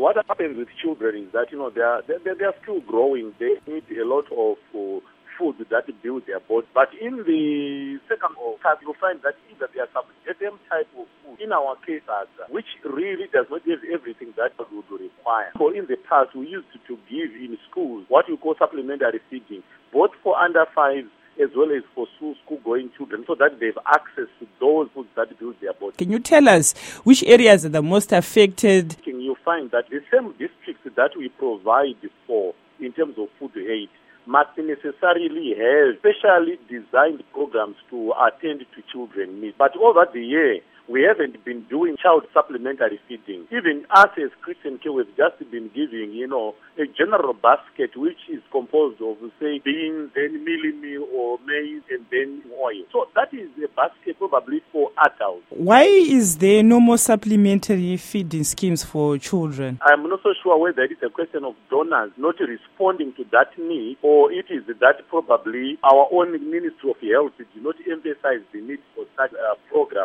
what happens with children is that, they are still growing. They need a lot of food that build their body. But in the second class, you'll find that either they are some same type of food, in our case, which really does not have everything that we would require. So in the past, we used to give in schools what we call supplementary feeding, both for under 5 as well as for school-going children, so that they have access to those foods that build their body. Can you tell us which areas are the most affected? You find that the same districts that we provide for in terms of food aid must necessarily have specially designed programs to attend to children needs. But over the year, we haven't been doing child supplementary feeding. Even us as Christian Care, we've just been giving, a general basket which is composed of, say, beans, then meal or maize, and then oil. So that is a basket probably for adults. Why is there no more supplementary feeding schemes for children? I'm not so sure whether it is a question of donors not responding to that need, or it is that probably our own Ministry of Health did not emphasize the need for such a program.